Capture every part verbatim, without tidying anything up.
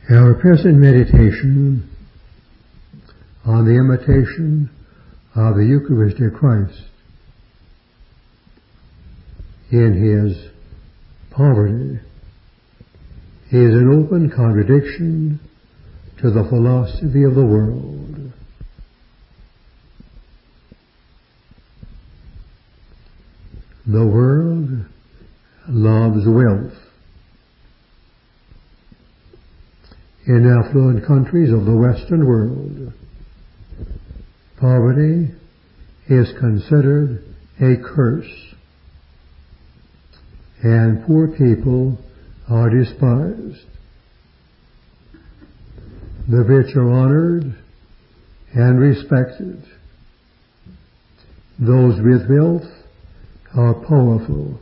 Our present meditation on the imitation of the Eucharistic Christ in His poverty is an open contradiction to the philosophy of the world. The world loves wealth. In affluent countries of the Western world, poverty is considered a curse, and poor people are despised. The rich are honored and respected. Those with wealth are powerful,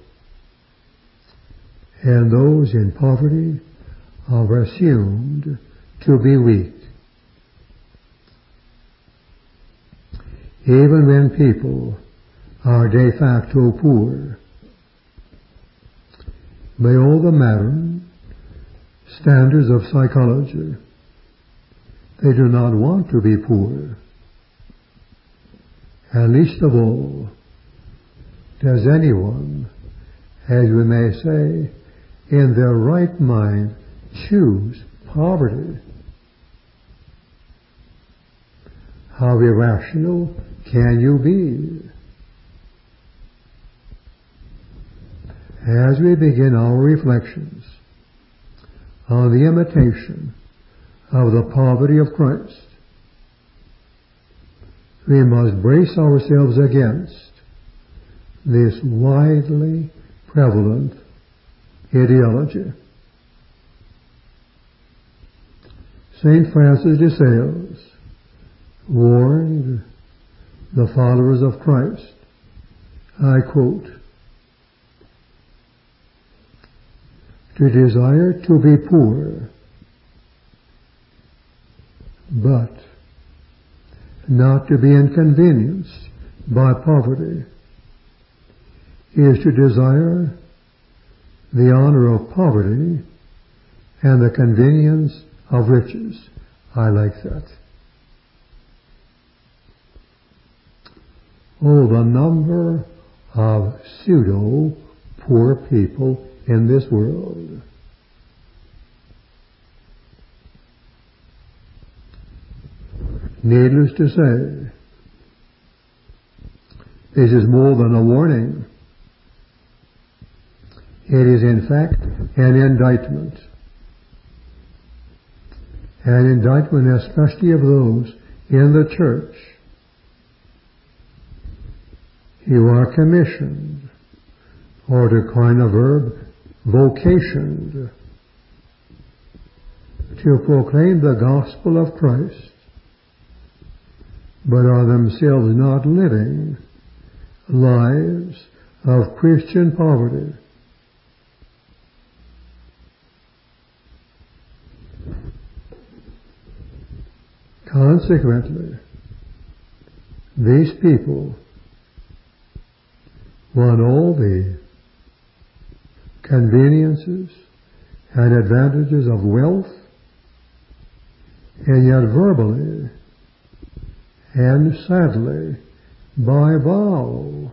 and those in poverty are assumed to be weak. Even when people are de facto poor, by all the modern standards of psychology, they do not want to be poor. And least of all, does anyone, as we may say, in their right mind choose poverty. How irrational can you be? As we begin our reflections on the imitation of the poverty of Christ, we must brace ourselves against this widely prevalent ideology. Saint Francis de Sales warned the followers of Christ, I quote, to desire to be poor, but not to be inconvenienced by poverty, is to desire the honor of poverty and the convenience of riches. I like that. Oh, the number of pseudo-poor people in this world. Needless to say, this is more than a warning. It is in fact an indictment. An indictment especially of those in the church who are commissioned, or to coin a verb, vocationed, to proclaim the gospel of Christ, but are themselves not living lives of Christian poverty. Consequently, these people want all the conveniences and advantages of wealth, and yet verbally and sadly by vow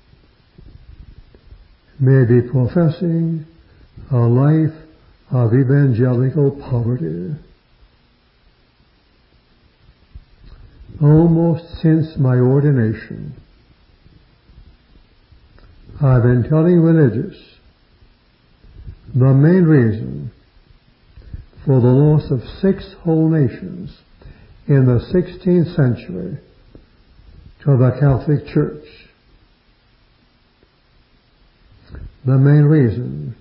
may be professing a life of evangelical poverty. Almost since my ordination, I've been telling religious the main reason for the loss of six whole nations in the sixteenth century to the Catholic Church. The main reason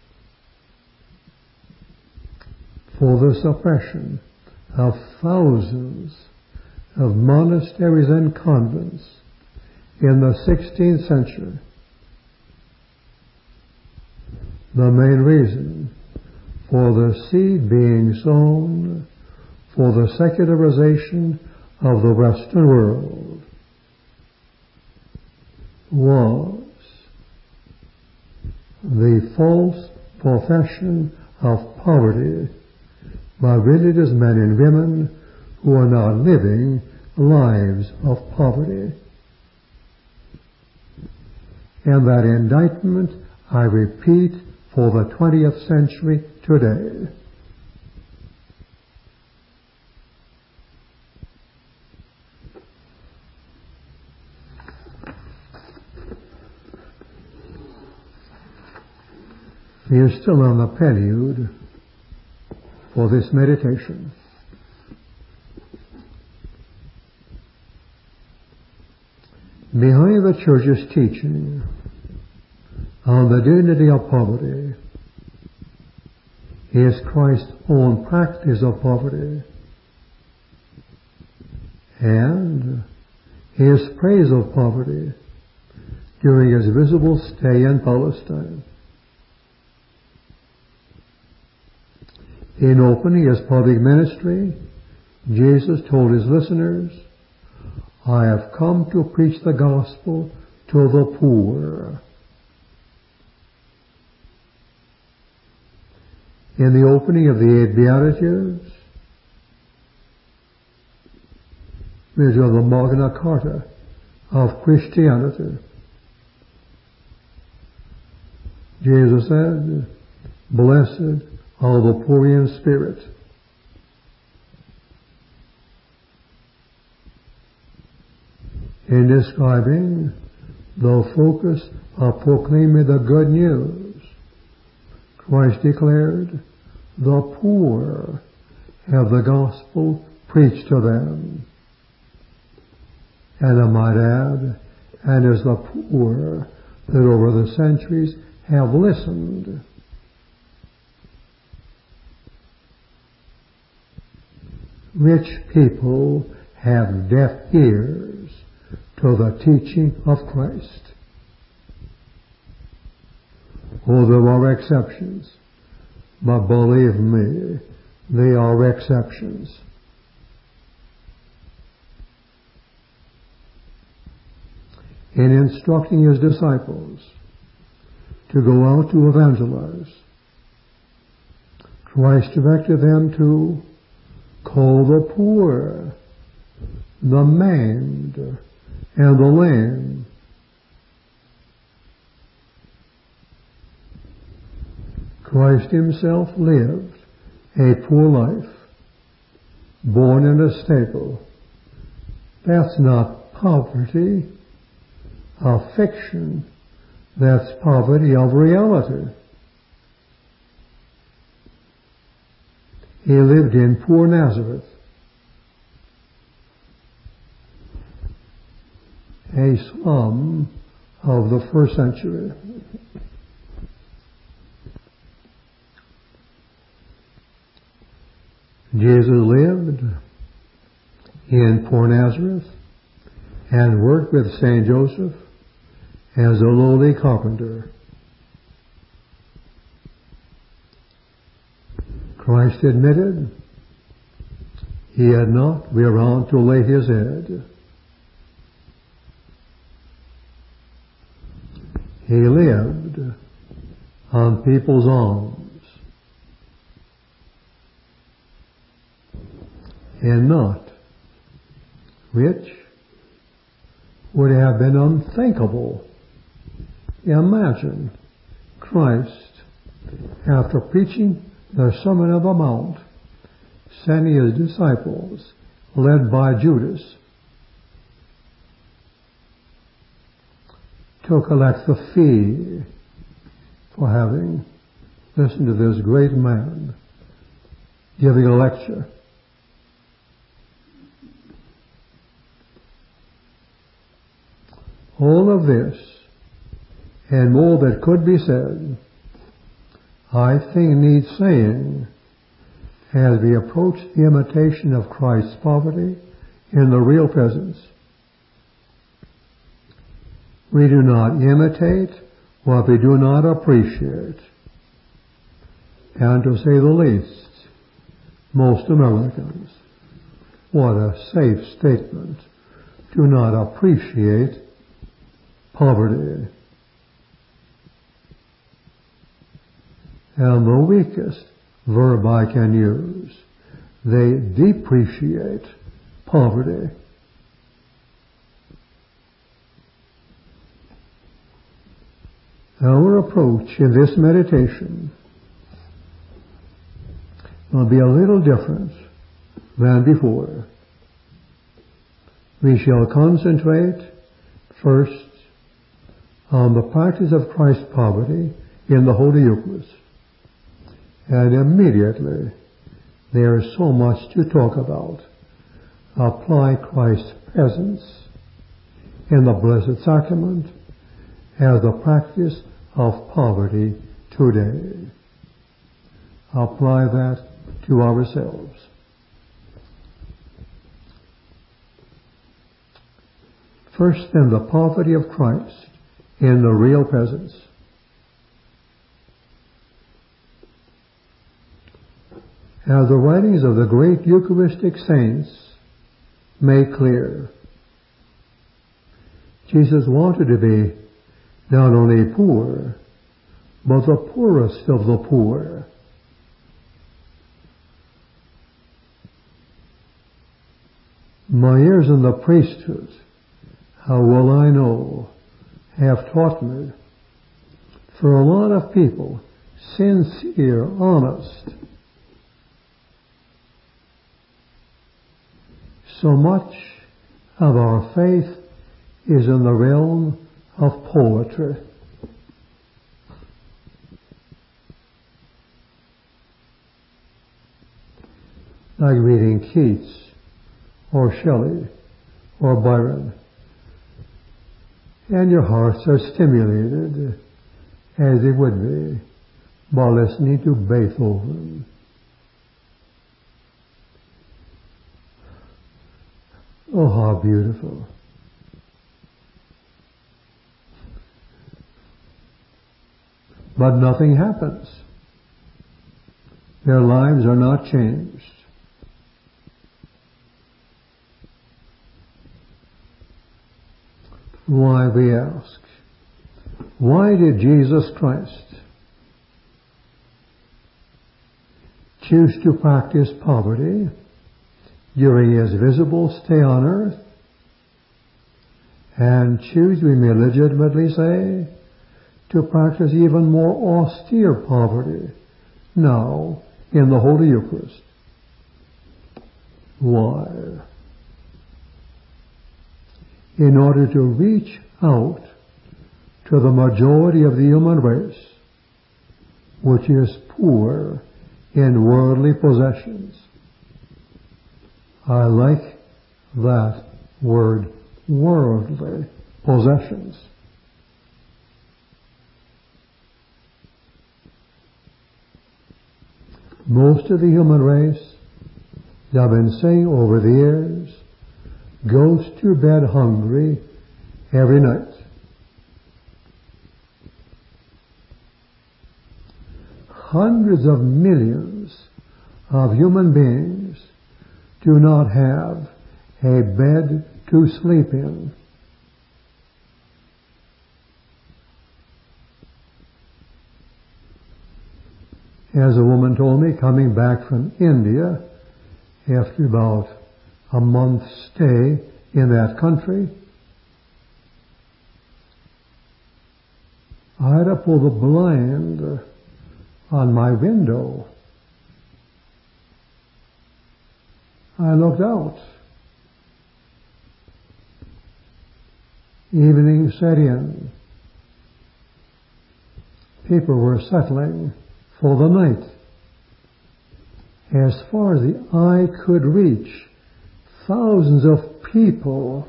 for the suppression of thousands of monasteries and convents in the sixteenth century. The main reason for the seed being sown for the secularization of the Western world was the false profession of poverty but really it is men and women who are not living lives of poverty. And that indictment, I repeat, for the twentieth century today. We are still on the prelude for this meditation. Behind the Church's teaching on the dignity of poverty is Christ's own practice of poverty and his praise of poverty during his visible stay in Palestine. In opening his public ministry, Jesus told his listeners, I have come to preach the gospel to the poor. In the opening of the eight Beatitudes, which are the Magna Carta of Christianity, Jesus said, blessed are the poor in spirit. In describing the focus of proclaiming the good news, Christ declared, the poor have the gospel preached to them. And I might add, and as the poor that over the centuries have listened. Rich people have deaf ears to the teaching of Christ. Oh, there are exceptions, but believe me, they are exceptions. In instructing his disciples to go out to evangelize, Christ directed them to call the poor, the maimed, and the lame. Christ himself lived a poor life, born in a stable. That's not poverty of fiction, that's poverty of reality. He lived in poor Nazareth, a slum of the first century. Jesus lived in poor Nazareth and worked with Saint Joseph as a lowly carpenter. Christ admitted he had not whereon to lay his head. He lived on people's alms and not, which would have been unthinkable. Imagine Christ, after preaching the Sermon on the Mount, sending his disciples, led by Judas, to collect the fee for having listened to this great man giving a lecture. All of this and more that could be said, I think needs saying as we approach the imitation of Christ's poverty in the real presence. We do not imitate what we do not appreciate. And to say the least, most Americans, what a safe statement, do not appreciate poverty. And the weakest verb I can use they depreciate poverty. Our approach in this meditation will be a little different than before. We shall concentrate first on the practice of Christ's poverty in the Holy Eucharist. And immediately there is so much to talk about. Apply Christ's presence in the Blessed Sacrament as the practice of poverty today. Apply that to ourselves. First, then, the poverty of Christ in the real presence. As the writings of the great Eucharistic saints make clear, Jesus wanted to be not only poor, but the poorest of the poor. My years in the priesthood, how well I know, have taught me, for a lot of people, sincere, honest, so much of our faith is in the realm of poetry. Like reading Keats or Shelley or Byron. And your hearts are stimulated, as they would be, by listening to Beethoven. Oh, how beautiful. But nothing happens. Their lives are not changed. Why, we ask, why did Jesus Christ choose to practice poverty during his visible stay on earth, and choose, we may legitimately say, to practice even more austere poverty now in the Holy Eucharist? Why? In order to reach out to the majority of the human race, which is poor in worldly possessions. I like that word, worldly possessions. Most of the human race, I've been saying over the years, goes to bed hungry every night. Hundreds of millions of human beings do not have a bed to sleep in. As a woman told me coming back from India after about a month's stay in that country, I had to pull the blind on my window. I looked out. Evening set in. People were settling for the night. As far as the eye could reach, thousands of people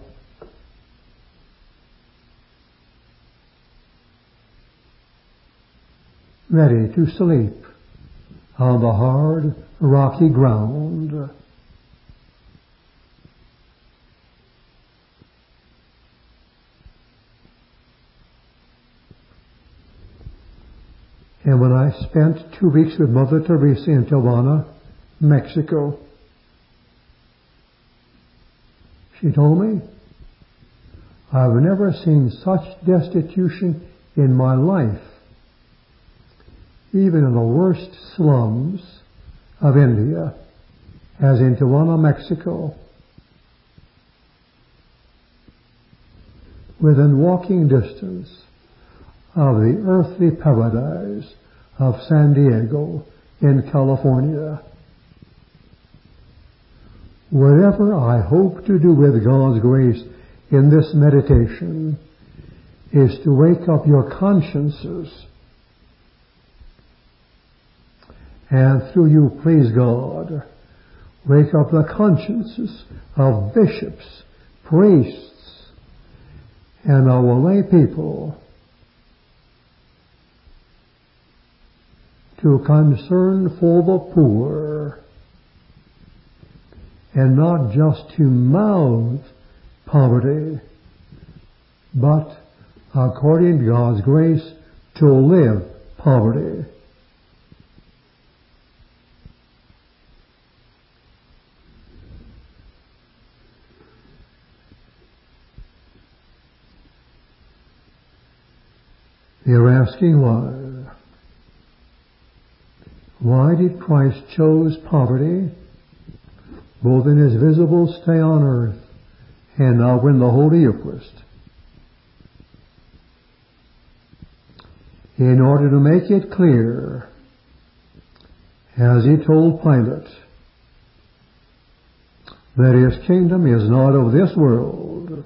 ready to sleep on the hard, rocky ground. And when I spent two weeks with Mother Teresa in Tijuana, Mexico, she told me, I've never seen such destitution in my life, even in the worst slums of India as in Tijuana, Mexico, within walking distance of the earthly paradise of San Diego in California. Whatever I hope to do with God's grace in this meditation is to wake up your consciences, and through you, please God, wake up the consciences of bishops, priests, and our lay people to concern for the poor, and not just to mouth poverty, but according to God's grace to live poverty. You're asking why? Why did Christ choose poverty, both in his visible stay on earth and now in the Holy Eucharist? In order to make it clear, as he told Pilate, that his kingdom is not of this world.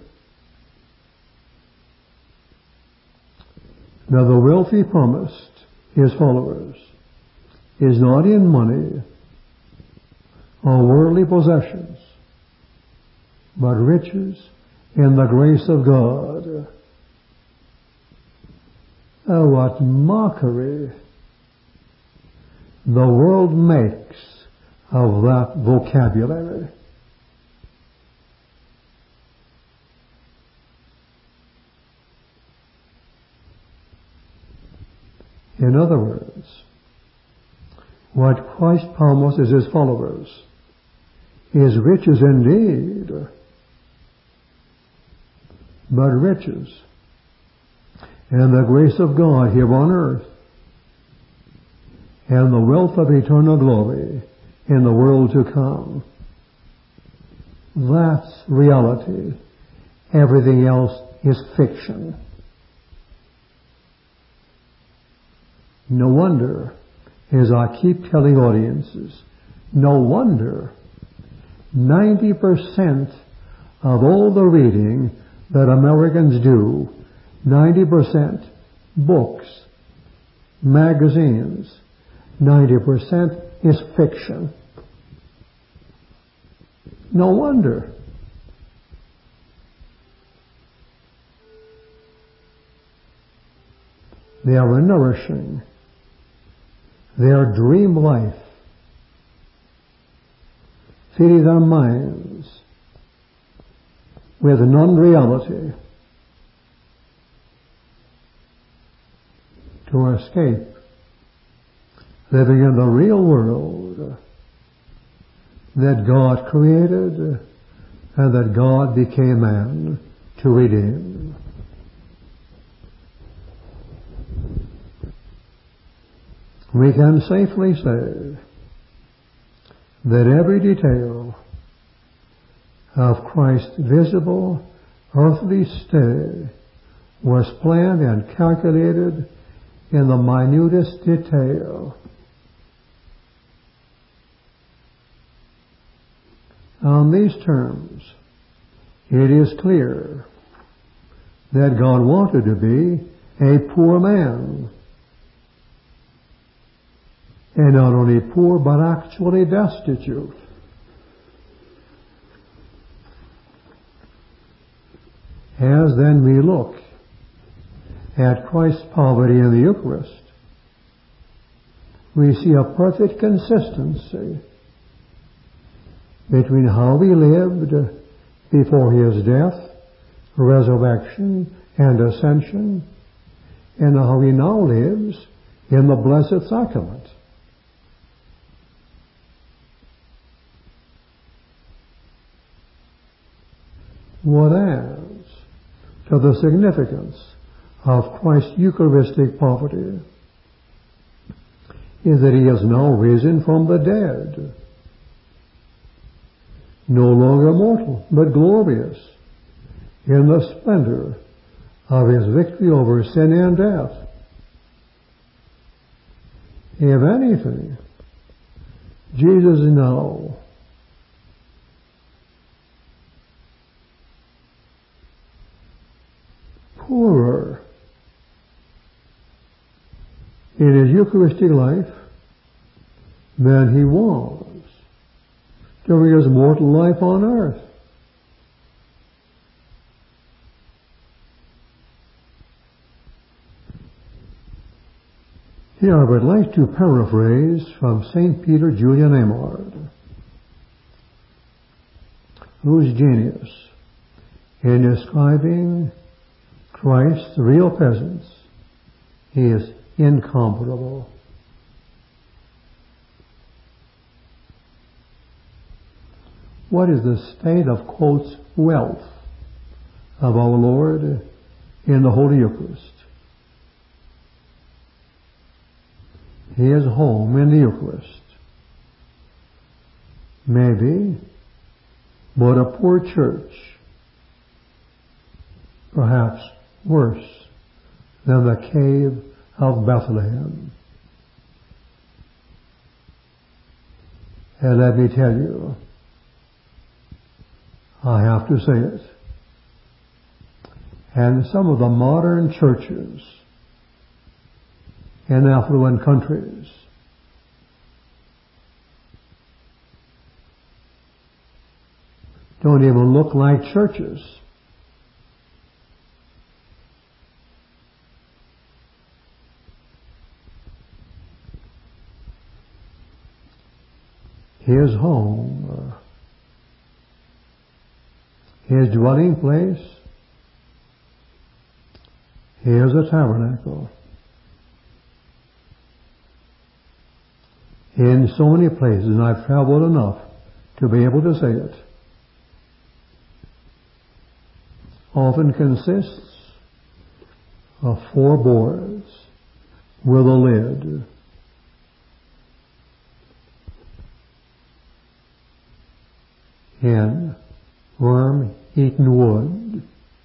Now the wealth he promised his followers is not in money or worldly possessions, but riches in the grace of God. Oh, what mockery the world makes of that vocabulary. In other words, what Christ promises his followers is riches indeed, but riches and the grace of God here on earth and the wealth of eternal glory in the world to come. That's reality. Everything else is fiction. No wonder, as I keep telling audiences, no wonder ninety percent of all the reading that Americans do, ninety percent books, magazines, ninety percent is fiction. No wonder. They are nourishing their dream life, feeding their minds with non-reality to escape living in the real world that God created and that God became man to redeem. We can safely say that every detail of Christ's visible earthly stay was planned and calculated in the minutest detail. On these terms, it is clear that God wanted to be a poor man. And not only poor, but actually destitute. As then we look at Christ's poverty in the Eucharist, we see a perfect consistency between how he lived before his death, resurrection, and ascension, and how he now lives in the Blessed Sacrament. What adds to the significance of Christ's Eucharistic poverty is that he has now risen from the dead. no longer mortal, but glorious, in the splendor of his victory over sin and death. If anything, Jesus is now poorer in his Eucharistic life than he was during his mortal life on earth. Here I would like to paraphrase from Saint Peter Julian Eymard, whose genius in describing Christ's real presence is incomparable. What is the state of, quotes, wealth of our Lord in the Holy Eucharist? His home in the Eucharist may be but a poor church, perhaps worse than the cave of Bethlehem. And let me tell you, I have to say it, and some of the modern churches in affluent countries don't even look like churches. His home, his dwelling place, here's a tabernacle. In so many places, and I've traveled enough to be able to say it, often consists of four boards with a lid. In worm-eaten wood.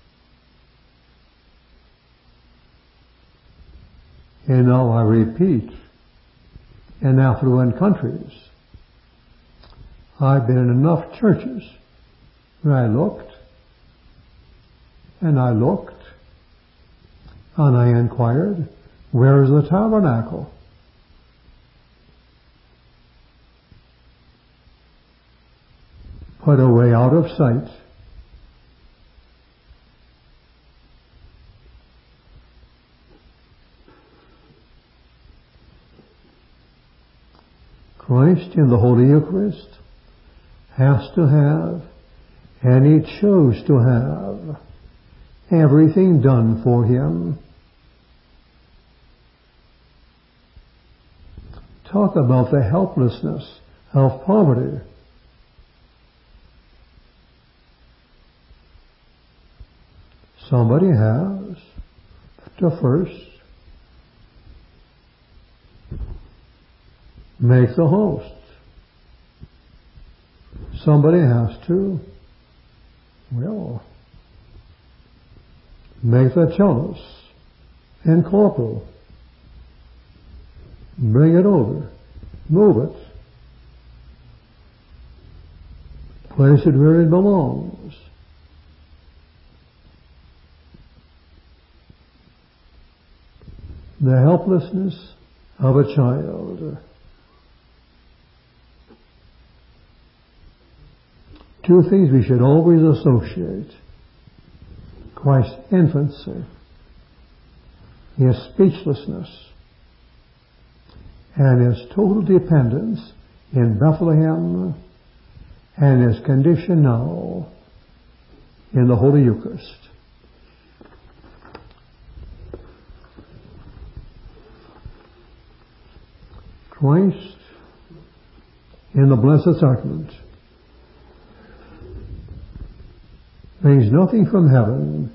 And now I repeat, in affluent countries, I've been in enough churches where I looked, and I looked, and I inquired, where is the tabernacle? Put away out of sight. Christ in the Holy Eucharist has to have, and he chose to have, everything done for him. Talk about the helplessness of poverty. Somebody has to first make the host. Somebody has to, well, make the chalice and corporal. Bring it over. Move it. Place it where it belongs. The helplessness of a child. Two things we should always associate: Christ's infancy, his speechlessness, and his total dependence in Bethlehem, and his condition now in the Holy Eucharist. Christ in the Blessed Sacrament brings nothing from heaven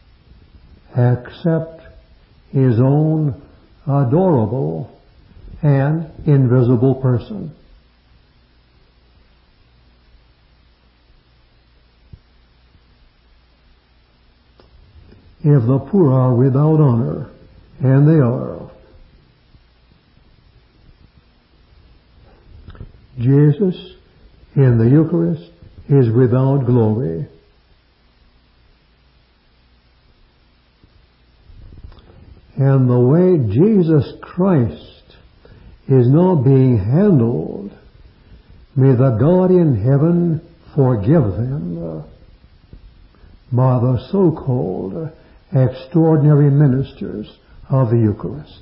except his own adorable and invisible person. if the poor are without honor, and they are. Jesus in the Eucharist is without glory. And the way Jesus Christ is now being handled, may the God in heaven forgive them by the so-called extraordinary ministers of the Eucharist.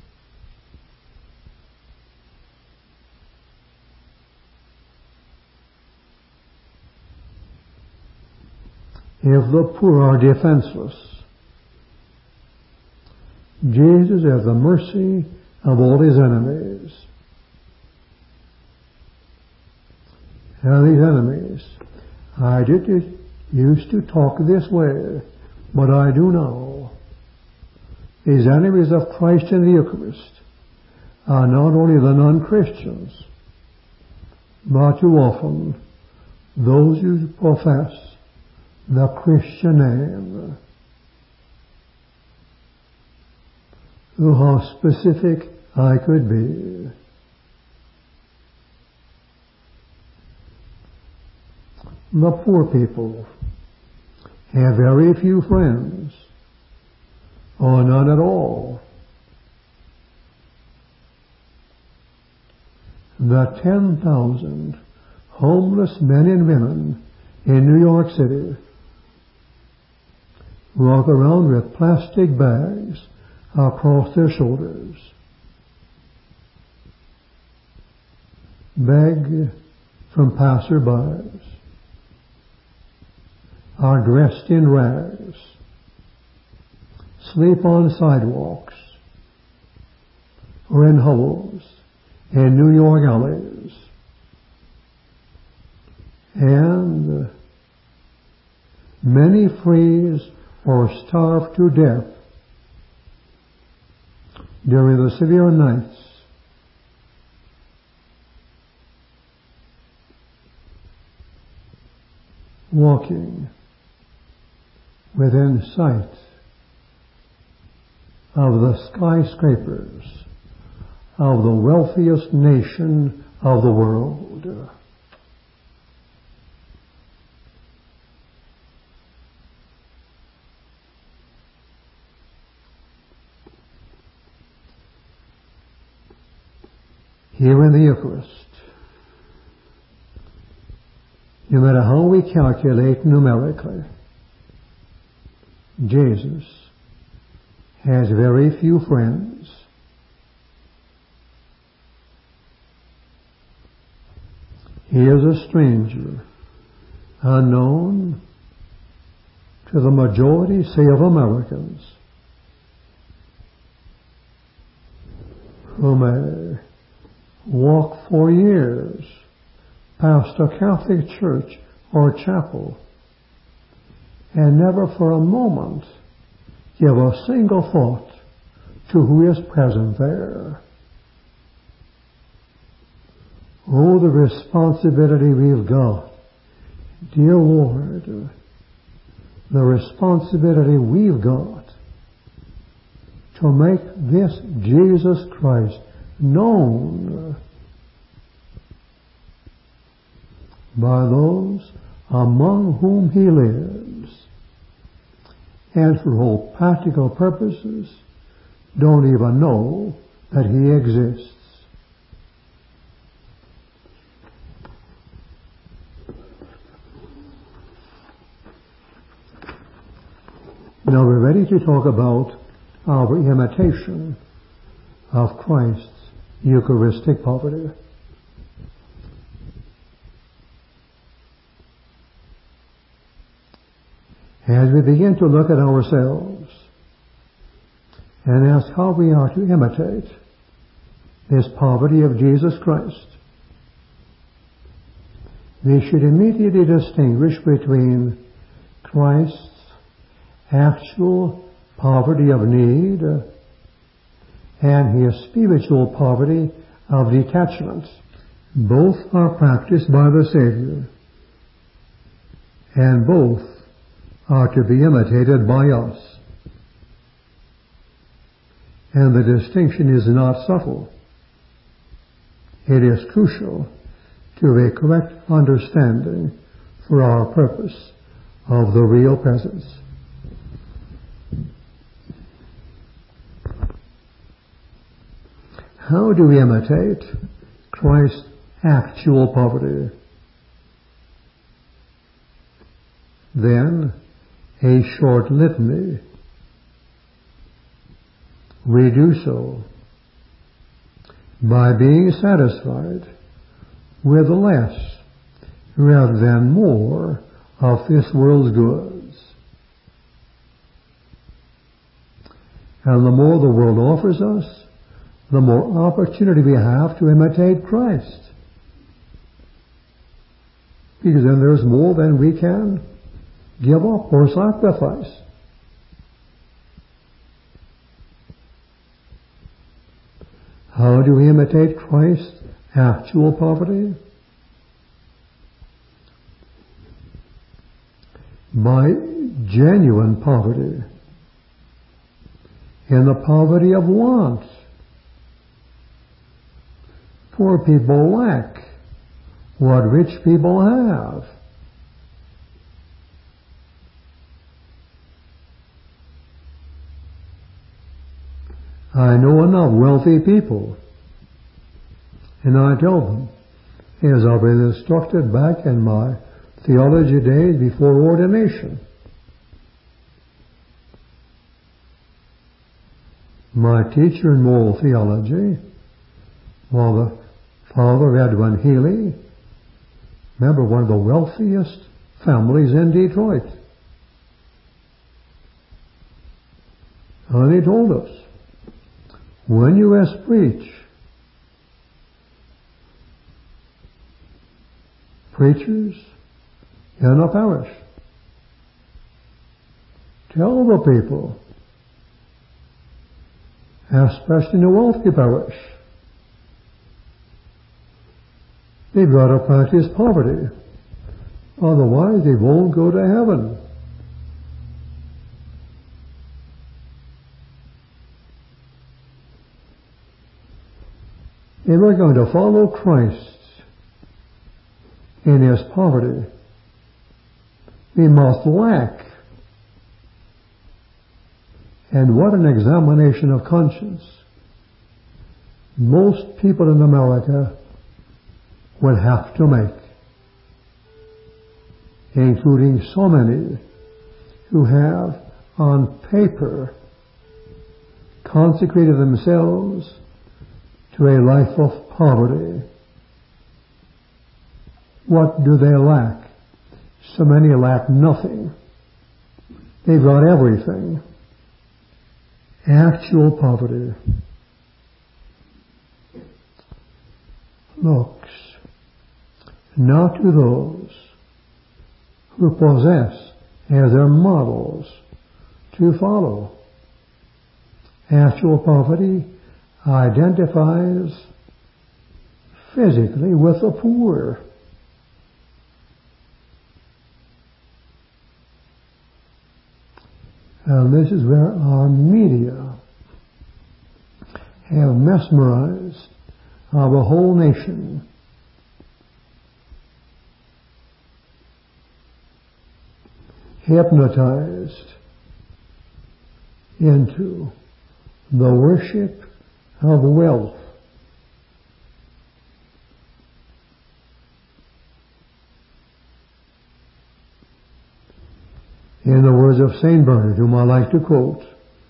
If the poor are defenseless, Jesus has the mercy of all his enemies. And these enemies, I did used to talk this way, but I do now. These enemies of Christ in the Eucharist are not only the non-Christians, but too often those who profess the Christian name. Oh, how specific I could be. The poor people have very few friends, or none at all. The ten thousand homeless men and women in New York City walk around with plastic bags across their shoulders, beg from passerbys, are dressed in rags, sleep on sidewalks or in hovels in New York alleys, and many freeze or starve to death during the severe nights. Walking within sight of the skyscrapers of the wealthiest nation of the world. Here in the Eucharist, no matter how we calculate numerically, Jesus has very few friends. He is a stranger, unknown to the majority, say, of Americans, who may walk for years past a Catholic church or chapel and never for a moment give a single thought to who is present there. Oh, the responsibility we've got, dear Lord, the responsibility we've got to make this Jesus Christ known by those among whom he lives, and for all practical purposes don't even know that he exists. Now we're ready to talk about our imitation of Christ's Eucharistic poverty. As we begin to look at ourselves and ask how we are to imitate this poverty of Jesus Christ, we should immediately distinguish between Christ's actual poverty of need and his spiritual poverty of detachment. Both are practiced by the Savior, and both are to be imitated by us. and the distinction is not subtle. It is crucial to have a correct understanding for our purpose of the real presence. How do we imitate Christ's actual poverty? Then, a short litany. We do so by being satisfied with less rather than more of this world's goods. And the more the world offers us, the more opportunity we have to imitate Christ. Because then there's more than we can give up or sacrifice. How do we imitate Christ's actual poverty? By genuine poverty, in the poverty of want. Poor people lack what rich people have. I know enough wealthy people, and I tell them, as I've been instructed back in my theology days before ordination. My teacher in moral theology, well, the father of Edwin Healy, remember, one of the wealthiest families in Detroit. And he told us, when you ask preach, preachers in a parish, tell the people, especially in a wealthy parish, they've got to practice poverty. Otherwise, they won't go to heaven. If we're going to follow Christ in his poverty, we must lack. And what an examination of conscience most people in America would have to make, including so many who have on paper consecrated themselves to a life of poverty. What do they lack? So many lack nothing. They've got everything. Actual poverty looks not to those who possess as their models to follow. Actual poverty identifies physically with the poor. And this is where our media have mesmerized our whole nation. Hypnotized into the worship of wealth. In the words of Saint Bernard, whom I like to quote,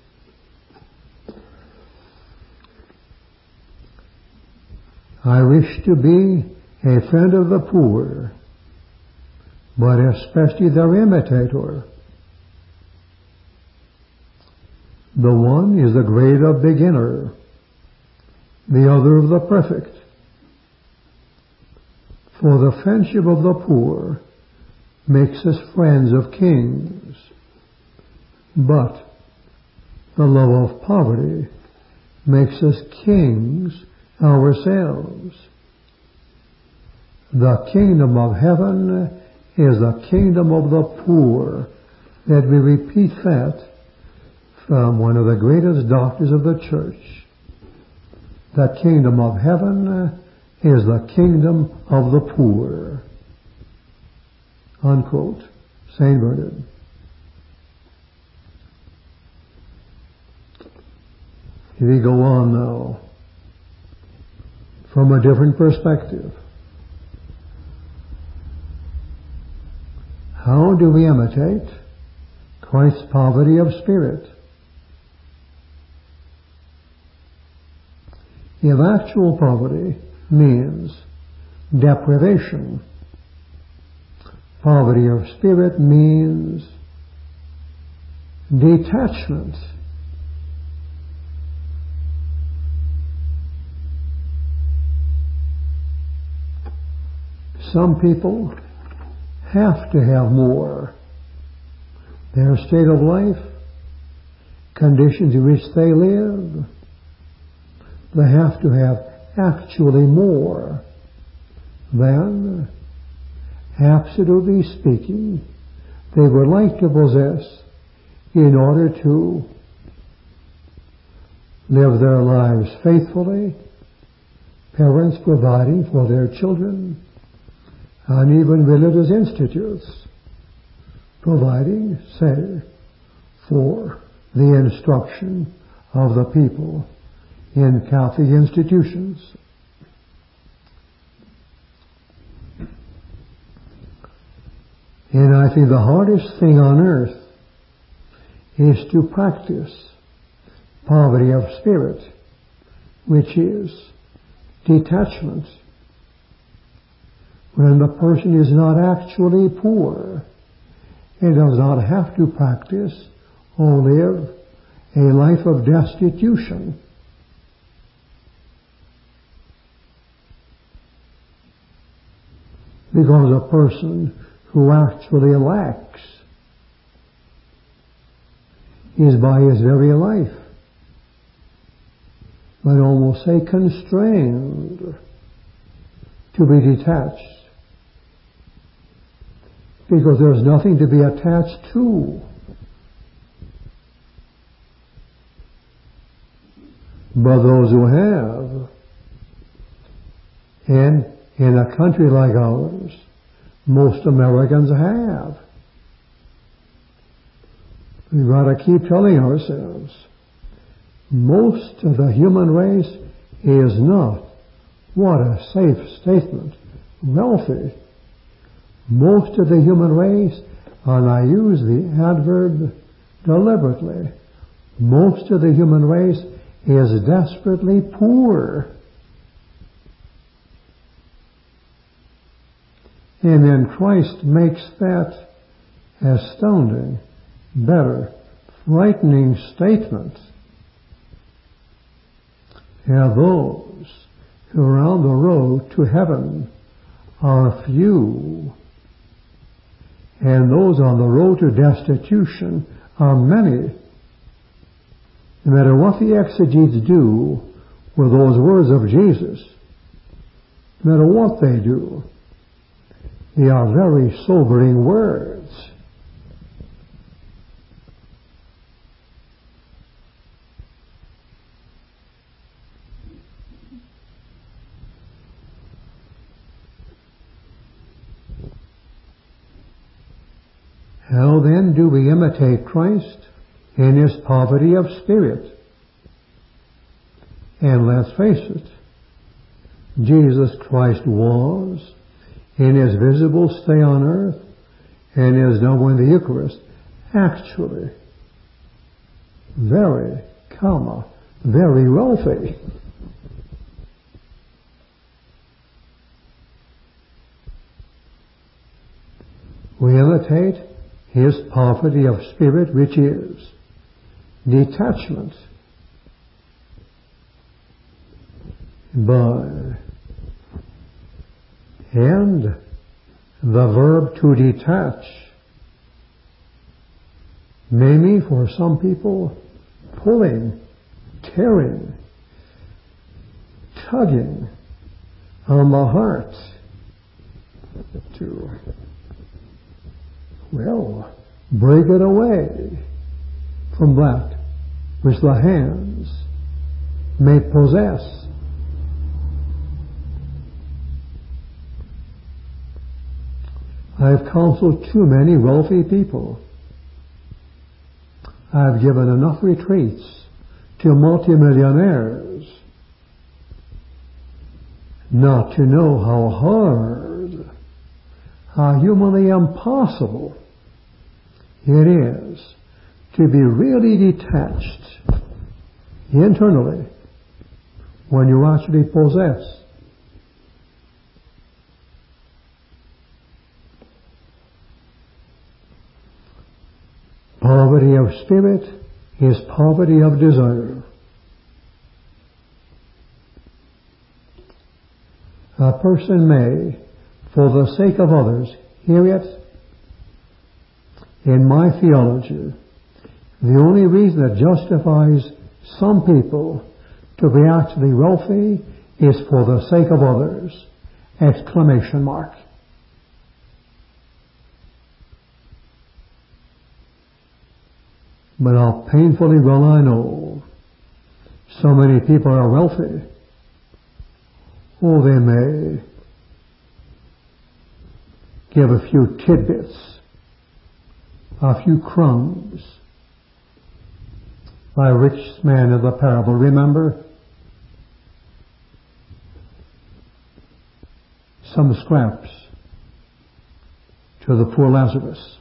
I wish to be a friend of the poor, but especially their imitator. The one is the grade of beginner, the other of the perfect. For the friendship of the poor makes us friends of kings, but the love of poverty makes us kings ourselves. The kingdom of heaven is the kingdom of the poor. Let me repeat that from one of the greatest doctors of the church. The kingdom of heaven is the kingdom of the poor. Unquote. Saint Bernard. Here we go on now, from a different perspective. How do we imitate Christ's poverty of spirit? If actual poverty means deprivation, poverty of spirit means detachment. Some people have to have more. Their state of life, conditions in which they live, they have to have actually more than, absolutely speaking, they would like to possess in order to live their lives faithfully, parents providing for their children, and even religious institutes providing, say, for the instruction of the people in Catholic institutions. And I think the hardest thing on earth is to practice poverty of spirit, which is detachment. When the person is not actually poor, he does not have to practice or live a life of destitution. Because a person who actually lacks is by his very life, might almost say constrained to be detached. Because there's nothing to be attached to. But those who have, and in a country like ours, most Americans have. We've got to keep telling ourselves, most of the human race is not, what a safe statement, wealthy. Most of the human race, and I use the adverb deliberately, most of the human race is desperately poor. And then Christ makes that astounding, better, frightening statement. And those who are on the road to heaven are few, and those on the road to destitution are many. No matter what the exegetes do with those words of Jesus, no matter what they do, they are very sobering words. How then do we imitate Christ in his poverty of spirit? And let's face it, Jesus Christ was, in his visible stay on earth, and is now in the Eucharist, actually very, comma, very wealthy. We imitate his poverty of spirit, which is detachment, by and the verb to detach may mean for some people pulling, tearing, tugging on the heart to, well, break it away from that which the hands may possess. I have counseled too many wealthy people. I have given enough retreats to multimillionaires not to know how hard, how humanly impossible it is to be really detached internally when you actually possess. Poverty of spirit is poverty of desire. A person may, for the sake of others, hear it. In my theology, the only reason that justifies some people to be actually wealthy is for the sake of others! Exclamation mark. But how painfully well I know so many people are wealthy. Oh, they may give a few tidbits, a few crumbs. My rich man of the parable, remember? Some scraps to the poor Lazarus.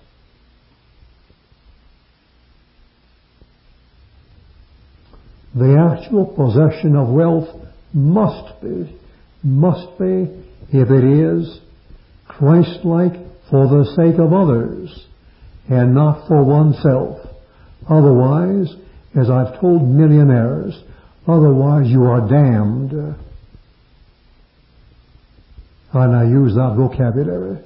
The actual possession of wealth must be, must be, if it is, Christ-like for the sake of others and not for oneself. Otherwise, as I've told millionaires, otherwise you are damned. And I use that vocabulary.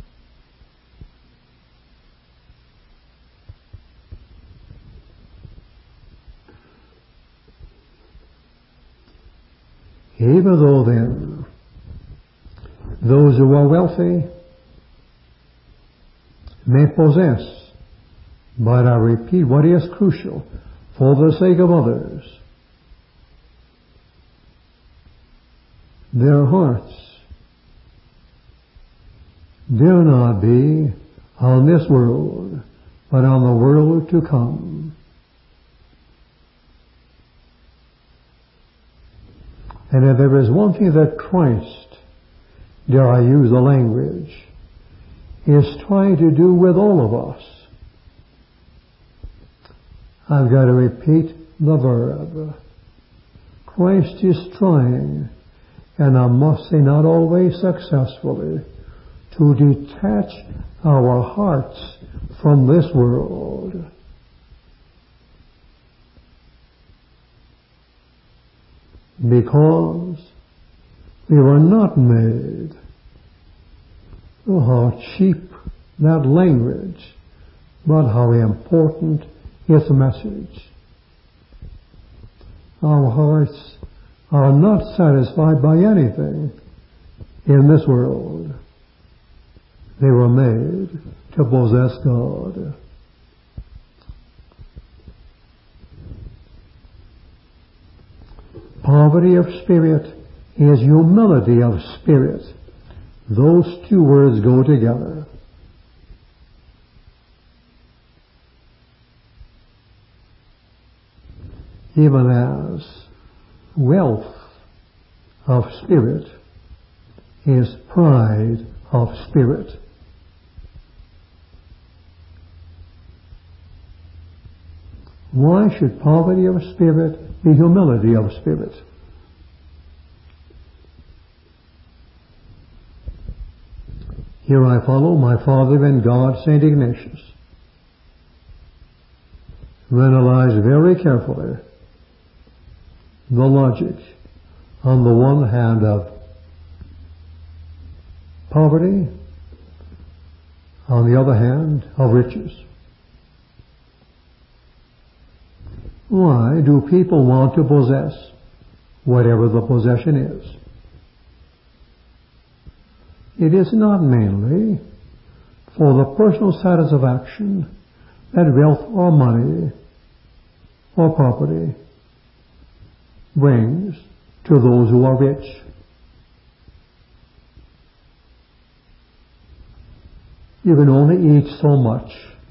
Even though then, those who are wealthy may possess, but I repeat what is crucial, for the sake of others, their hearts do not be on this world, but on the world to come. And if there is one thing that Christ, dare I use the language, is trying to do with all of us, I've got to repeat the verb. Christ is trying, and I must say not always successfully, to detach our hearts from this world. Because we were not made. Oh, how cheap that language, but how important its message. Our hearts are not satisfied by anything in this world. They were made to possess God. Poverty of spirit is humility of spirit. Those two words go together. Even as wealth of spirit is pride of spirit. Why should poverty of spirit be humility of spirit? Here I follow my father in God, Saint Ignatius, who analyzed very carefully the logic, on the one hand, of poverty, on the other hand, of riches. Why do people want to possess whatever the possession is? It is not mainly for the personal satisfaction that wealth or money or property brings to those who are rich. You can only eat so much.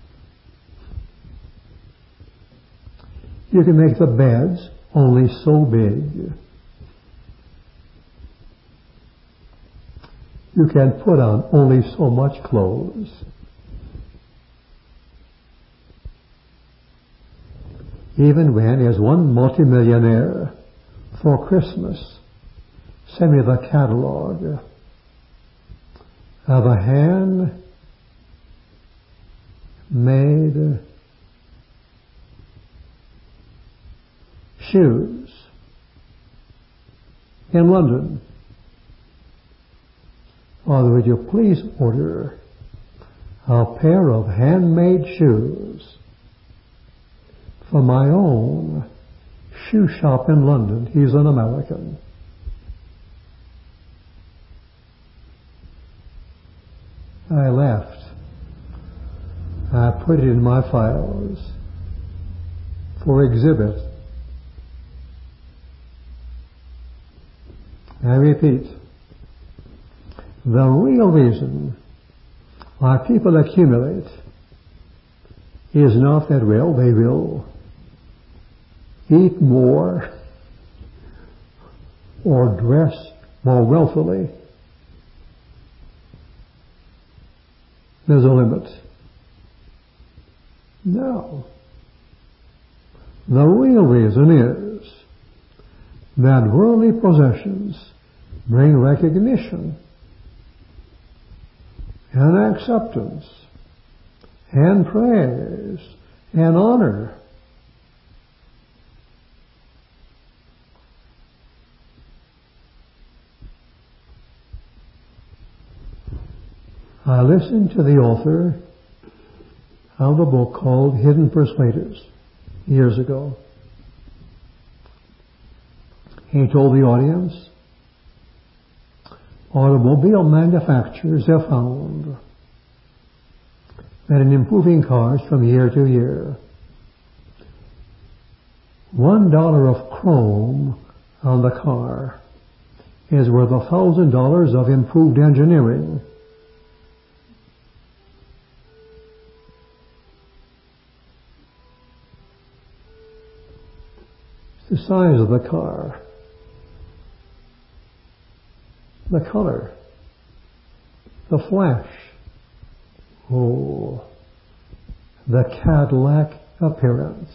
You can make the beds only so big. You can put on only so much clothes. Even when, as one multimillionaire for Christmas sent me the catalog of a hand-made shoes in London. Father, would you please order a pair of handmade shoes for my own shoe shop in London? He's an American. I left. I put it in my files for exhibit. I repeat, the real reason why people accumulate is not that, well, they will eat more or dress more wealthily. There's a limit. No. The real reason is that worldly possessions bring recognition and acceptance and praise and honor. I listened to the author of a book called Hidden Persuaders years ago. He told the audience, automobile manufacturers have found that in improving cars from year to year, one dollar of chrome on the car is worth a thousand dollars of improved engineering. It's the size of the car, the color, the flash, oh, the Cadillac appearance.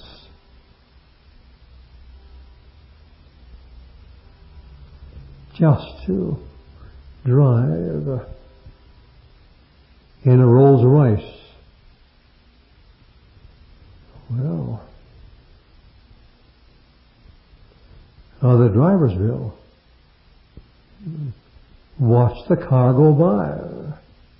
Just to drive in a Rolls Royce. Well, oh, the driver's bill. Watch the car go by.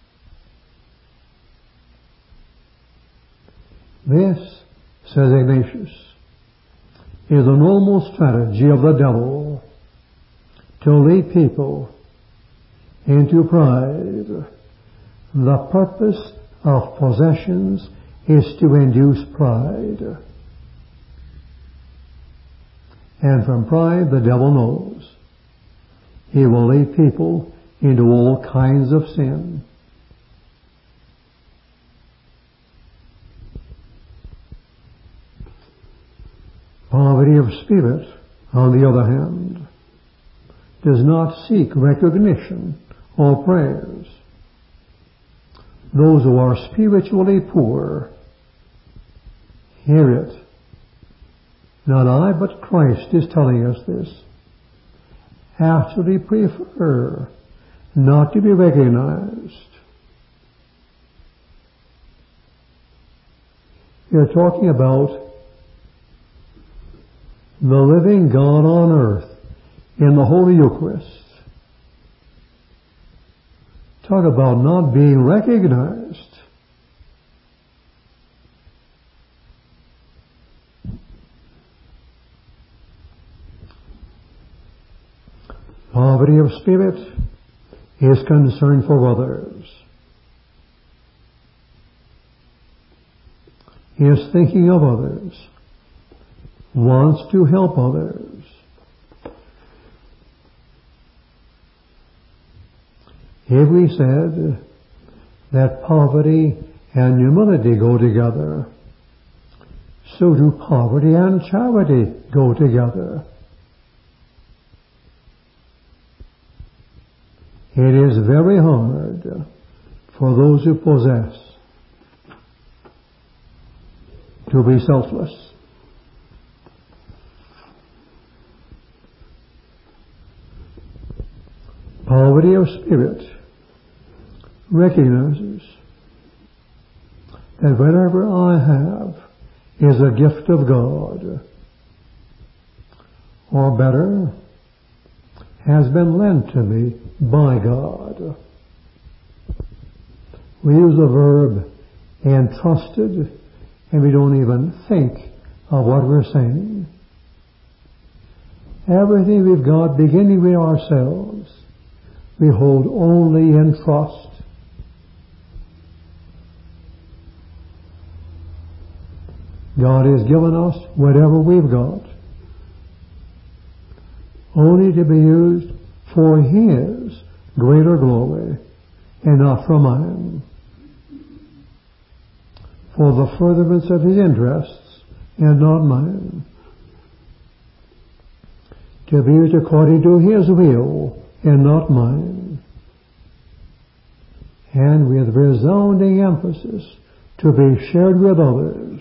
This, says Ignatius, is a normal strategy of the devil to lead people into pride. The purpose of possessions is to induce pride. And from pride, the devil knows he will lead people into all kinds of sin. Poverty of spirit, on the other hand, does not seek recognition or praise. Those who are spiritually poor hear it. Not I, but Christ is telling us this. Actually prefer not to be recognized. You're talking about the living God on earth in the Holy Eucharist. Talk about not being recognized. Poverty of spirit is concern for others. Is thinking of others. wants to help others. Here we said that poverty and humility go together. So do poverty and charity go together. It is very hard for those who possess to be selfless. Poverty of spirit recognizes that whatever I have is a gift of God, or better, has been lent to me by God. We use the verb entrusted, and we don't even think of what we're saying. Everything we've got, beginning with ourselves, we hold only in trust. God has given us whatever we've got, only to be used for His greater glory and not for mine, for the furtherance of His interests and not mine, to be used according to His will and not mine, and with resounding emphasis to be shared with others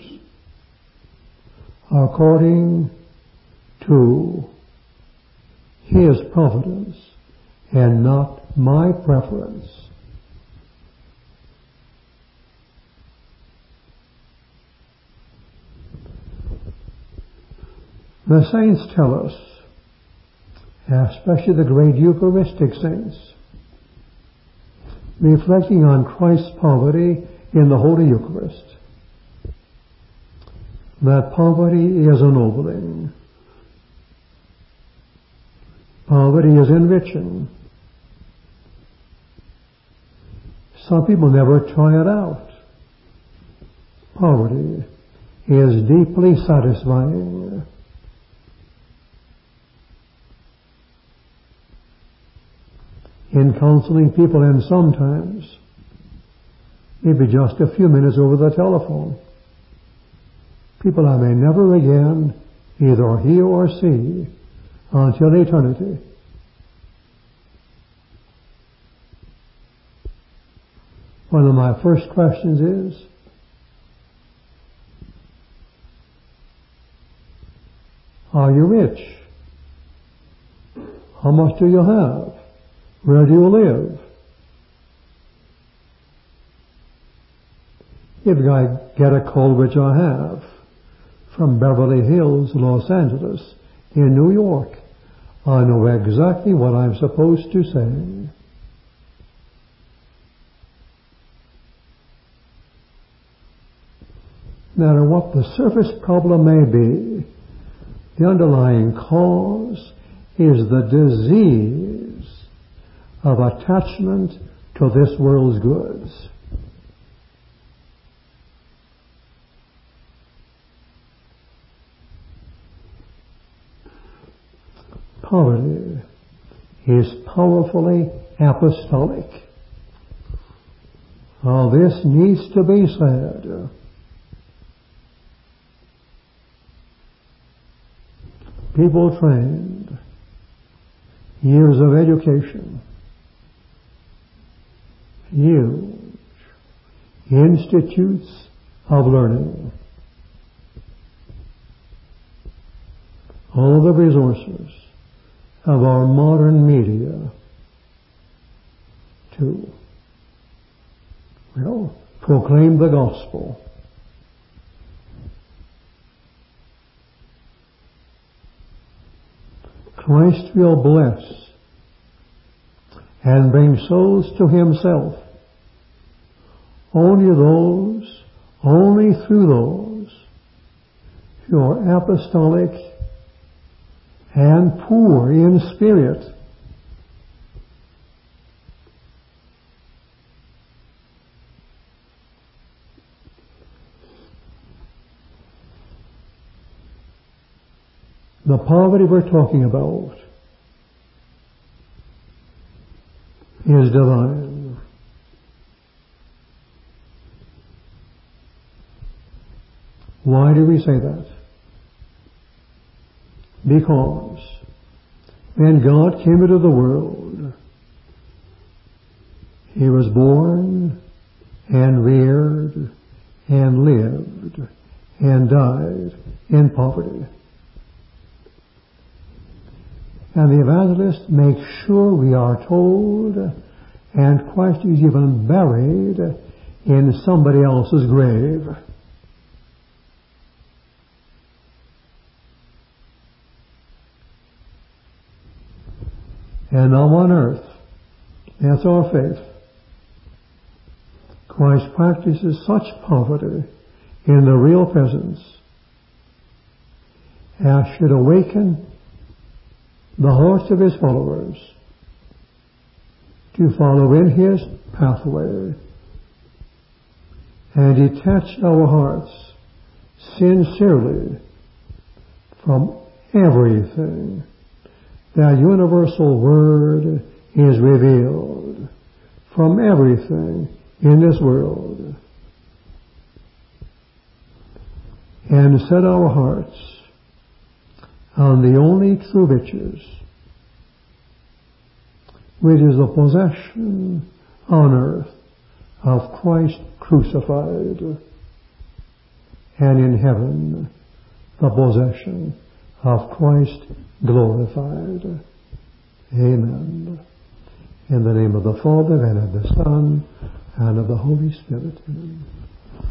according to His providence and not my preference. The saints tell us, especially the great Eucharistic saints, reflecting on Christ's poverty in the Holy Eucharist, that poverty is ennobling. Poverty is enriching. Some people never try it out. Poverty is deeply satisfying. In counseling people, and sometimes maybe just a few minutes over the telephone, people I may never again either hear or see until eternity. One of my first questions is, are you rich? How much do you have? Where do you live? If I get a call, which I have, from Beverly Hills, Los Angeles, in New York, I know exactly what I'm supposed to say. No matter what the surface problem may be, the underlying cause is the disease of attachment to this world's goods. Poverty is powerfully apostolic. All this needs to be said. People trained, years of education, huge institutes of learning, all the resources of our modern media to, well, proclaim the gospel. Christ will bless and bring souls to Himself only those, only through those who are apostolic and poor in spirit. The poverty we're talking about is divine. Why do we say that? Because when God came into the world, He was born and reared and lived and died in poverty. And the evangelist makes sure we are told, and Christ is even buried in somebody else's grave. And now on earth, that's our faith, Christ practices such poverty in the real presence as should awaken the hearts of His followers to follow in His pathway and detach our hearts sincerely from everything. That universal word is revealed from everything in this world, and set our hearts on the only true riches, which is the possession on earth of Christ crucified, and in heaven the possession of Christ glorified. Amen. In the name of the Father, and of the Son, and of the Holy Spirit. Amen.